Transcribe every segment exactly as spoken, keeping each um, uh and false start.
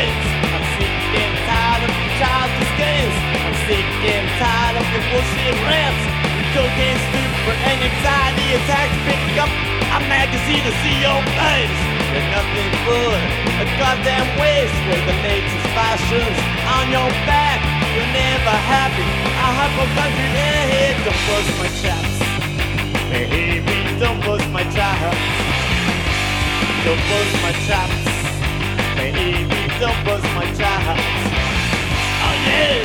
ways. I'm sick and tired of your childish games. I'm sick and tired of your bullshit rants. Your cocaine stupor and anxiety attacks pick up a magazine to see your face. You're nothing but a goddamn waste with the latest fashions on your back. You're never happy. I hypochondriac ahead. Don't bust my chaps. Baby, don't bust my chaps. Don't bust my chaps. Baby, don't bust my chaps. Oh yeah.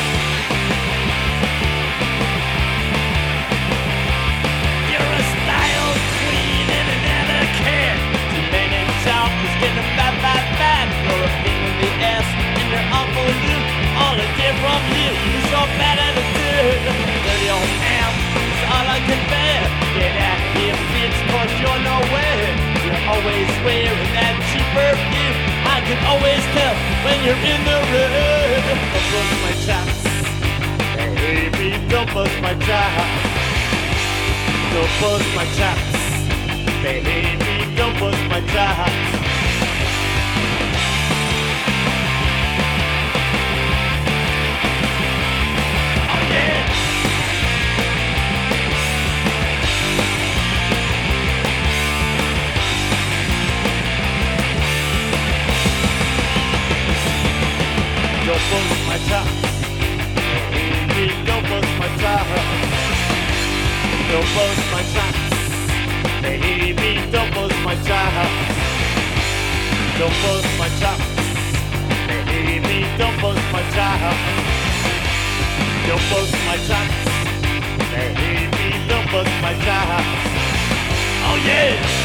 You're a style queen and an etiquette. Too many choppers getting bad, bad, bad. You're a pain in the ass and you're awful you. All I get from you is your bad attitude. Dirty old man, it's all I can bear. Get out of here, bitch, cause you're nowhere. You're always wearing that cheap perfume. I can always tell when you're in the room. Don't bust my chops. Baby, don't bust my chops. Don't bust my chops. Baby, don't bust my chops. Don't bust my chops. Baby, don't bust my chops. Don't bust my chops. Baby, don't bust my chops. Don't bust my chops. Baby, don't bust my chops. Don't bust my chops. Baby, don't bust my chops. Oh yeah.